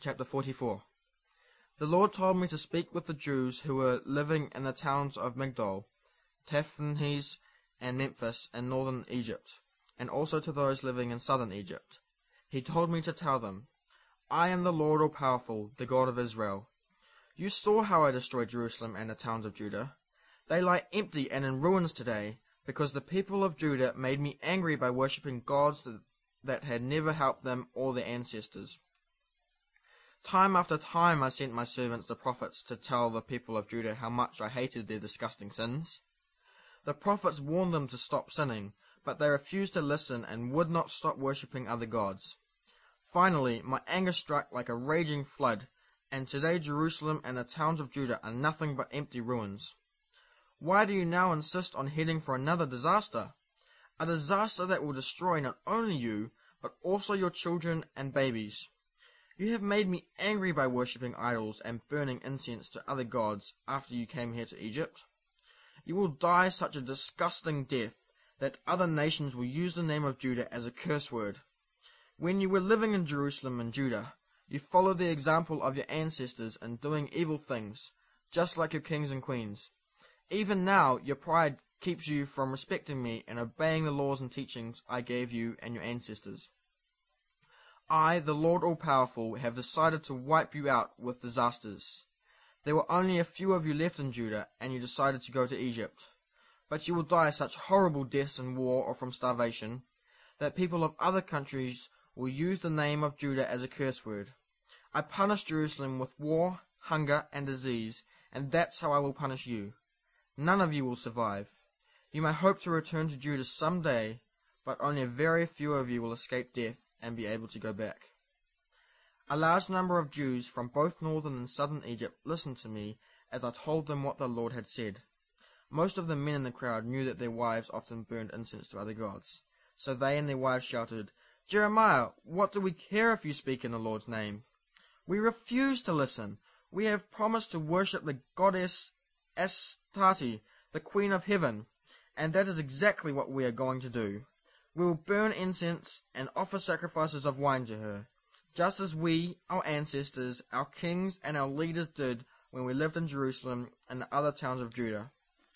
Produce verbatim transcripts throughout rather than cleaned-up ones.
Chapter forty-four. The Lord told me to speak with the Jews who were living in the towns of Migdol, Tahpanhes, and Memphis in northern Egypt, and also to those living in southern Egypt. He told me to tell them, I am the Lord all-powerful, the God of Israel. You saw how I destroyed Jerusalem and the towns of Judah. They lie empty and in ruins today, because the people of Judah made me angry by worshipping gods that, that had never helped them or their ancestors. Time after time I sent my servants the prophets to tell the people of Judah how much I hated their disgusting sins. The prophets warned them to stop sinning, but they refused to listen and would not stop worshipping other gods. Finally, my anger struck like a raging flood, and today Jerusalem and the towns of Judah are nothing but empty ruins. Why do you now insist on heading for another disaster? A disaster that will destroy not only you, but also your children and babies. You have made me angry by worshipping idols and burning incense to other gods after you came here to Egypt. You will die such a disgusting death that other nations will use the name of Judah as a curse word. When you were living in Jerusalem and Judah, you followed the example of your ancestors in doing evil things, just like your kings and queens. Even now, your pride keeps you from respecting me and obeying the laws and teachings I gave you and your ancestors. I, the Lord all-powerful, have decided to wipe you out with disasters. There were only a few of you left in Judah, and you decided to go to Egypt. But you will die such horrible deaths in war or from starvation, that people of other countries will use the name of Judah as a curse word. I punished Jerusalem with war, hunger, and disease, and that's how I will punish you. None of you will survive. You may hope to return to Judah some day, but only a very few of you will escape death and be able to go back. A large number of Jews from both northern and southern Egypt listened to me as I told them what the Lord had said. Most of the men in the crowd knew that their wives often burned incense to other gods, so they and their wives shouted, Jeremiah, what do we care if you speak in the Lord's name? We refuse to listen. We have promised to worship the goddess Astarte, the queen of heaven, and that is exactly what we are going to do. We will burn incense and offer sacrifices of wine to her, just as we, our ancestors, our kings, and our leaders did when we lived in Jerusalem and the other towns of Judah.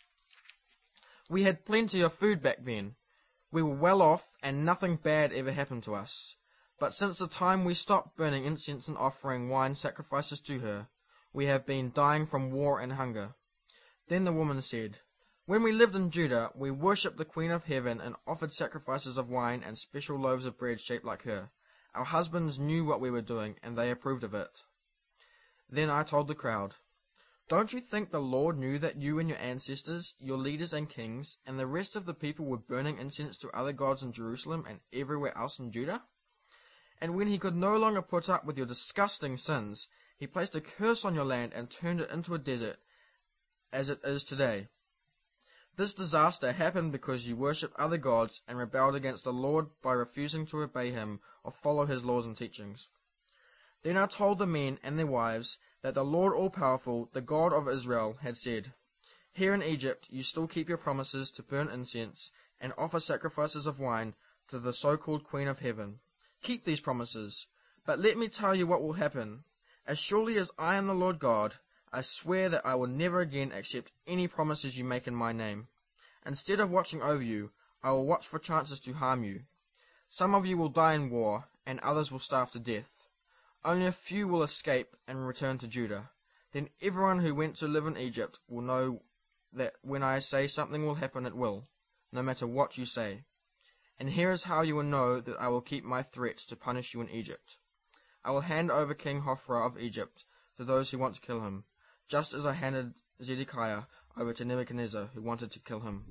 We had plenty of food back then. We were well off, and nothing bad ever happened to us. But since the time we stopped burning incense and offering wine sacrifices to her, we have been dying from war and hunger. Then the woman said, When we lived in Judah, we worshipped the Queen of Heaven and offered sacrifices of wine and special loaves of bread shaped like her. Our husbands knew what we were doing, and they approved of it. Then I told the crowd, Don't you think the Lord knew that you and your ancestors, your leaders and kings, and the rest of the people were burning incense to other gods in Jerusalem and everywhere else in Judah? And when he could no longer put up with your disgusting sins, he placed a curse on your land and turned it into a desert, as it is today. This disaster happened because you worshipped other gods and rebelled against the Lord by refusing to obey him or follow his laws and teachings. Then I told the men and their wives that the Lord all-powerful, the God of Israel, had said, Here in Egypt you still keep your promises to burn incense and offer sacrifices of wine to the so-called Queen of Heaven. Keep these promises, but let me tell you what will happen. As surely as I am the Lord God, I swear that I will never again accept any promises you make in my name. Instead of watching over you, I will watch for chances to harm you. Some of you will die in war, and others will starve to death. Only a few will escape and return to Judah. Then everyone who went to live in Egypt will know that when I say something will happen, it will, no matter what you say. And here is how you will know that I will keep my threats to punish you in Egypt. I will hand over King Hophra of Egypt to those who want to kill him, just as I handed Zedekiah over to Nebuchadnezzar, who wanted to kill him.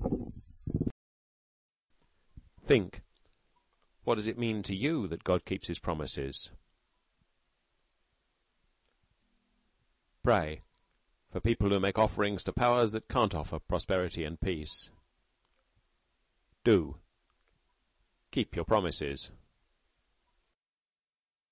Think, what does it mean to you that God keeps his promises? Pray for people who make offerings to powers that can't offer prosperity and peace. Do keep your promises.